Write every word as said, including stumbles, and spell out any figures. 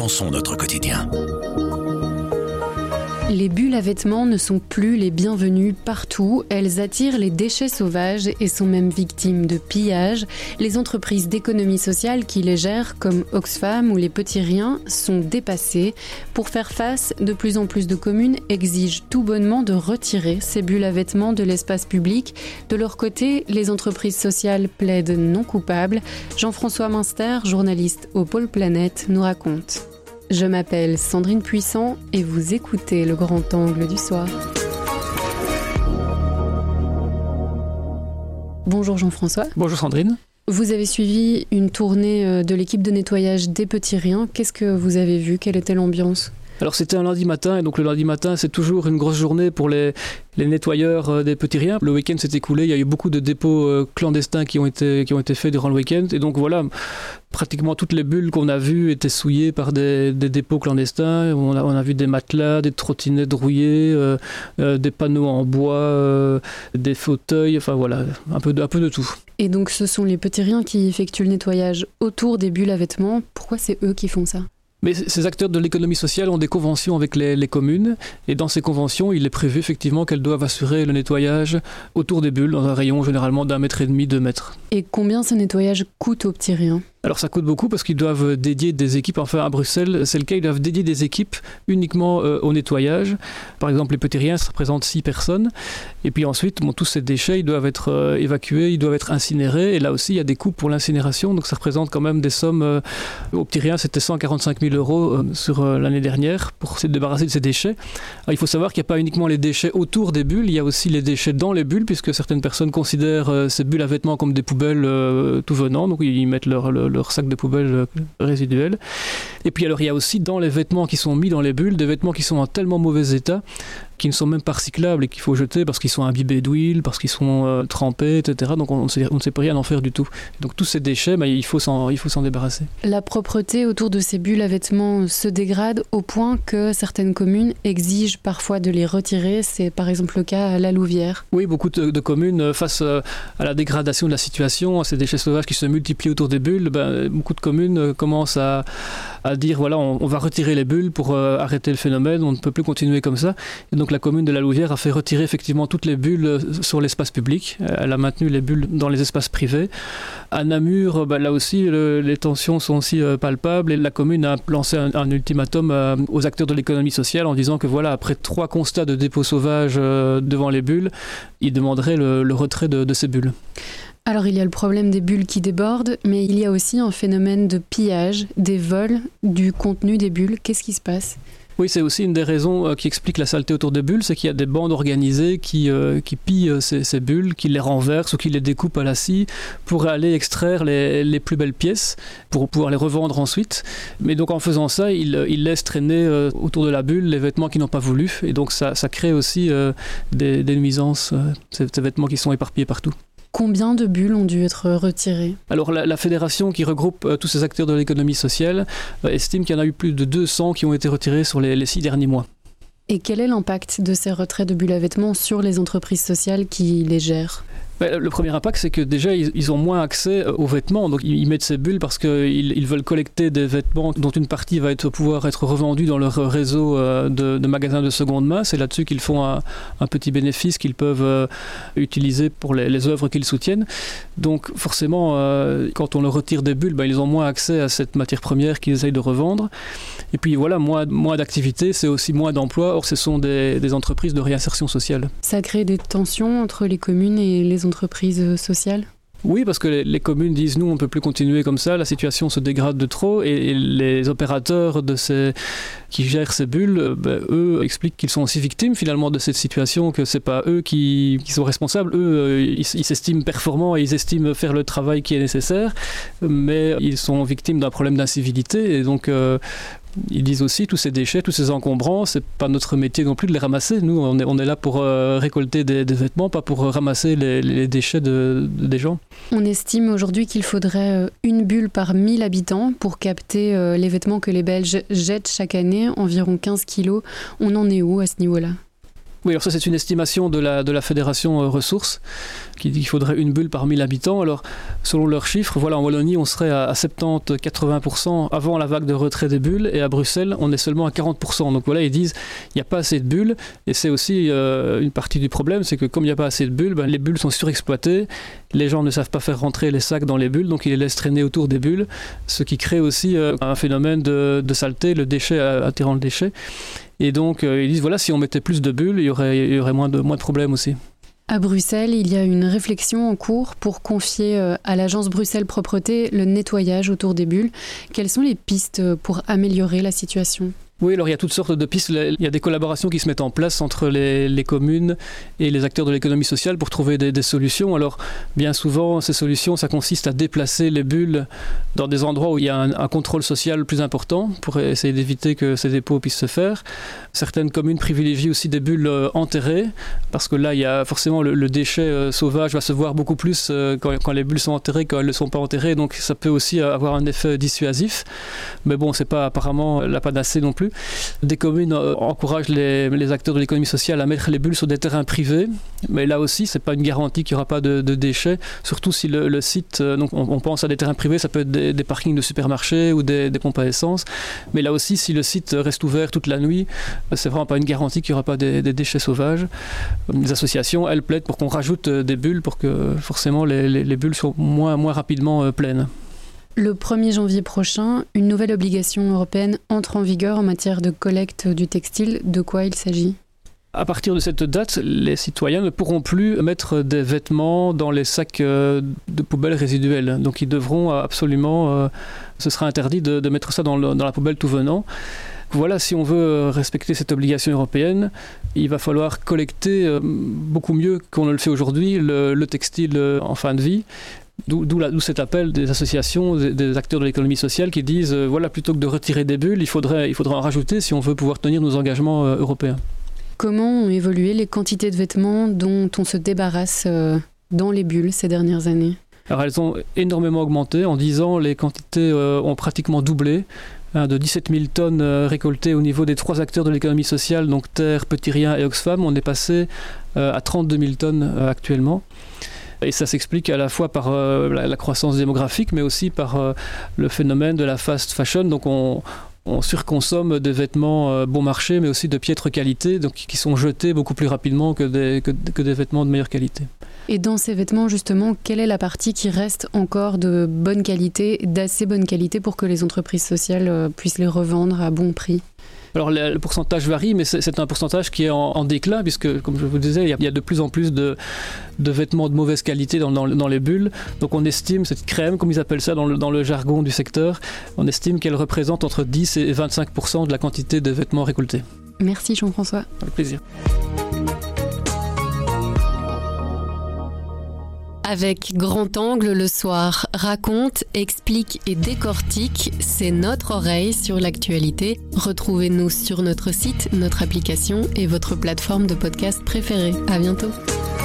repensons notre quotidien. Les bulles à vêtements ne sont plus les bienvenues partout. Elles attirent les déchets sauvages et sont même victimes de pillage. Les entreprises d'économie sociale qui les gèrent, comme Oxfam ou les Petits Riens, sont dépassées. Pour faire face, de plus en plus de communes exigent tout bonnement de retirer ces bulles à vêtements de l'espace public. De leur côté, les entreprises sociales plaident non coupables. Jean-François Minster, journaliste au Pôle Planète, nous raconte. Je m'appelle Sandrine Puissant et vous écoutez Le Grand Angle du soir. Bonjour Jean-François. Bonjour Sandrine. Vous avez suivi une tournée de l'équipe de nettoyage des Petits Riens. Qu'est-ce que vous avez vu ? Quelle était l'ambiance ? Alors c'était un lundi matin, et donc le lundi matin c'est toujours une grosse journée pour les, les nettoyeurs des Petits Riens. Le week-end s'est écoulé, il y a eu beaucoup de dépôts clandestins qui ont été, qui ont été faits durant le week-end, et donc voilà, pratiquement toutes les bulles qu'on a vues étaient souillées par des, des dépôts clandestins. On a, on a vu des matelas, des trottinettes rouillées, euh, euh, des panneaux en bois, euh, des fauteuils, enfin voilà, un peu, de, un peu de tout. Et donc ce sont les Petits Riens qui effectuent le nettoyage autour des bulles à vêtements. Pourquoi c'est eux qui font ça ? Mais ces acteurs de l'économie sociale ont des conventions avec les, les communes, et dans ces conventions, il est prévu effectivement qu'elles doivent assurer le nettoyage autour des bulles, dans un rayon généralement d'un mètre et demi, deux mètres. Et combien ce nettoyage coûte aux Petits Riens ? Alors ça coûte beaucoup parce qu'ils doivent dédier des équipes, enfin à Bruxelles c'est le cas, ils doivent dédier des équipes uniquement euh, au nettoyage. Par exemple les Petits Riens, ça représente six personnes, et puis ensuite bon, tous ces déchets ils doivent être euh, évacués, ils doivent être incinérés, et là aussi il y a des coûts pour l'incinération, donc ça représente quand même des sommes, euh, aux Petits Riens c'était cent quarante-cinq mille euros euh, sur euh, l'année dernière pour se débarrasser de ces déchets. Alors, il faut savoir qu'il n'y a pas uniquement les déchets autour des bulles, il y a aussi les déchets dans les bulles, puisque certaines personnes considèrent euh, ces bulles à vêtements comme des poubelles euh, tout venant, donc ils mettent leur, leur leur sac de poubelle résiduel. Et puis alors il y a aussi dans les vêtements qui sont mis dans les bulles, des vêtements qui sont en tellement mauvais état qui ne sont même pas recyclables et qu'il faut jeter parce qu'ils sont imbibés d'huile, parce qu'ils sont euh, trempés, et cetera. Donc on ne sait, on ne sait pas rien en faire du tout. Donc tous ces déchets, bah, il faut s'en, il faut s'en débarrasser. La propreté autour de ces bulles à vêtements se dégrade au point que certaines communes exigent parfois de les retirer. C'est par exemple le cas à La Louvière. Oui, beaucoup de, de communes, face à la dégradation de la situation, à ces déchets sauvages qui se multiplient autour des bulles, bah, beaucoup de communes commencent à, à dire voilà, on, on va retirer les bulles pour euh, arrêter le phénomène, on ne peut plus continuer comme ça. Et donc la commune de La Louvière a fait retirer effectivement toutes les bulles sur l'espace public. Elle a maintenu les bulles dans les espaces privés. À Namur, bah, là aussi, le, les tensions sont aussi euh, palpables et la commune a lancé un, un ultimatum euh, aux acteurs de l'économie sociale en disant que voilà, après trois constats de dépôts sauvages euh, devant les bulles, ils demanderaient le, le retrait de, de ces bulles. Alors il y a le problème des bulles qui débordent, mais il y a aussi un phénomène de pillage, des vols du contenu des bulles. Qu'est-ce qui se passe ? Oui, c'est aussi une des raisons euh, qui explique la saleté autour des bulles, c'est qu'il y a des bandes organisées qui, euh, qui pillent euh, ces, ces bulles, qui les renversent ou qui les découpent à la scie pour aller extraire les, les plus belles pièces, pour pouvoir les revendre ensuite. Mais donc en faisant ça, ils, ils laissent traîner euh, autour de la bulle les vêtements qu'ils n'ont pas voulu, et donc ça, ça crée aussi euh, des, des nuisances, euh, ces, ces vêtements qui sont éparpillés partout. Combien de bulles ont dû être retirées ? Alors la, la fédération qui regroupe euh, tous ces acteurs de l'économie sociale euh, estime qu'il y en a eu plus de deux cents qui ont été retirés sur les, les six derniers mois. Et quel est l'impact de ces retraits de bulles à vêtements sur les entreprises sociales qui les gèrent ? Ben, le premier impact, c'est que déjà, ils, ils ont moins accès aux vêtements. Donc, ils, ils mettent ces bulles parce qu'ils ils veulent collecter des vêtements dont une partie va être, pouvoir être revendue dans leur réseau euh, de, de magasins de seconde main. C'est là-dessus qu'ils font un, un petit bénéfice qu'ils peuvent euh, utiliser pour les, les œuvres qu'ils soutiennent. Donc, forcément, euh, quand on leur retire des bulles, ben, ils ont moins accès à cette matière première qu'ils essayent de revendre. Et puis, voilà, moins, moins d'activité, c'est aussi moins d'emplois. Or, ce sont des, des entreprises de réinsertion sociale. Ça crée des tensions entre les communes et les entreprises sociales ? Oui, parce que les, les communes disent nous on ne peut plus continuer comme ça, la situation se dégrade de trop, et, et les opérateurs de ces, qui gèrent ces bulles, ben, eux expliquent qu'ils sont aussi victimes finalement de cette situation, que c'est pas eux qui, qui sont responsables, eux ils, ils s'estiment performants et ils estiment faire le travail qui est nécessaire, mais ils sont victimes d'un problème d'incivilité, et donc euh, ils disent aussi tous ces déchets, tous ces encombrants, c'est pas notre métier non plus de les ramasser. Nous, on est, on est là pour euh, récolter des, des vêtements, pas pour ramasser les, les déchets de, de, des gens. On estime aujourd'hui qu'il faudrait une bulle par mille habitants pour capter euh, les vêtements que les Belges jettent chaque année, environ quinze kilos. On en est où à ce niveau-là ? Oui, alors ça c'est une estimation de la, de la Fédération euh, Ressources qui dit qu'il faudrait une bulle par mille habitants. Alors selon leurs chiffres, voilà, en Wallonie on serait à, à soixante-dix à quatre-vingts pour cent avant la vague de retrait des bulles et à Bruxelles on est seulement à quarante pour cent. Donc voilà, ils disent il n'y a pas assez de bulles et c'est aussi euh, une partie du problème, c'est que comme il n'y a pas assez de bulles, ben, les bulles sont surexploitées, les gens ne savent pas faire rentrer les sacs dans les bulles, donc ils les laissent traîner autour des bulles, ce qui crée aussi euh, un phénomène de, de saleté, le déchet attirant le déchet. Et donc, euh, ils disent, voilà, si on mettait plus de bulles, il y aurait, il y aurait moins de, moins de problèmes aussi. À Bruxelles, il y a une réflexion en cours pour confier à l'agence Bruxelles Propreté le nettoyage autour des bulles. Quelles sont les pistes pour améliorer la situation ? Oui, alors il y a toutes sortes de pistes. Il y a des collaborations qui se mettent en place entre les, les communes et les acteurs de l'économie sociale pour trouver des, des solutions. Alors, bien souvent, ces solutions, ça consiste à déplacer les bulles dans des endroits où il y a un, un contrôle social plus important pour essayer d'éviter que ces dépôts puissent se faire. Certaines communes privilégient aussi des bulles euh, enterrées parce que là, il y a forcément le, le déchet euh, sauvage va se voir beaucoup plus euh, quand, quand les bulles sont enterrées qu'elles ne sont pas enterrées. Donc, ça peut aussi avoir un effet dissuasif. Mais bon, c'est pas apparemment la panacée non plus. Des communes euh, encouragent les, les acteurs de l'économie sociale à mettre les bulles sur des terrains privés, mais là aussi, ce n'est pas une garantie qu'il n'y aura pas de, de déchets, surtout si le, le site, euh, donc on, on pense à des terrains privés, ça peut être des, des parkings de supermarchés ou des, des pompes à essence, mais là aussi, si le site reste ouvert toute la nuit, c'est vraiment pas une garantie qu'il n'y aura pas des, des déchets sauvages. Les associations, elles plaident pour qu'on rajoute des bulles pour que forcément les, les, les bulles soient moins, moins rapidement euh, pleines. Le premier janvier prochain, une nouvelle obligation européenne entre en vigueur en matière de collecte du textile. De quoi il s'agit ? À partir de cette date, les citoyens ne pourront plus mettre des vêtements dans les sacs de poubelle résiduels. Donc ils devront absolument, euh, ce sera interdit de, de mettre ça dans, le, dans la poubelle tout venant. Voilà, si on veut respecter cette obligation européenne, il va falloir collecter beaucoup mieux qu'on ne le fait aujourd'hui le, le textile en fin de vie. D'où, d'où, la, d'où cet appel des associations, des, des acteurs de l'économie sociale qui disent euh, voilà, plutôt que de retirer des bulles, il faudrait, il faudrait en rajouter si on veut pouvoir tenir nos engagements euh, européens. Comment ont évolué les quantités de vêtements dont on se débarrasse euh, dans les bulles ces dernières années ? Alors elles ont énormément augmenté. En dix ans, les quantités euh, ont pratiquement doublé. Hein, de dix-sept mille tonnes euh, récoltées au niveau des trois acteurs de l'économie sociale, donc Terre, Petit Rien et Oxfam, on est passé euh, à trente-deux mille tonnes euh, actuellement. Et ça s'explique à la fois par euh, la, la croissance démographique, mais aussi par euh, le phénomène de la fast fashion. Donc on, on surconsomme des vêtements euh, bon marché, mais aussi de piètre qualité, donc qui sont jetés beaucoup plus rapidement que des, que, que des vêtements de meilleure qualité. Et dans ces vêtements, justement, quelle est la partie qui reste encore de bonne qualité, d'assez bonne qualité pour que les entreprises sociales euh, puissent les revendre à bon prix ? Alors le, le pourcentage varie, mais c'est, c'est un pourcentage qui est en, en déclin, puisque, comme je vous disais, il y a, il y a de plus en plus de, de vêtements de mauvaise qualité dans, dans, dans les bulles. Donc on estime, cette crème, comme ils appellent ça dans le, dans le jargon du secteur, on estime qu'elle représente entre dix et vingt-cinq pour cent de la quantité de vêtements récoltés. Merci Jean-François. Avec plaisir. Avec Grand Angle le soir, raconte, explique et décortique, c'est notre oreille sur l'actualité. Retrouvez-nous sur notre site, notre application et votre plateforme de podcast préférée. À bientôt.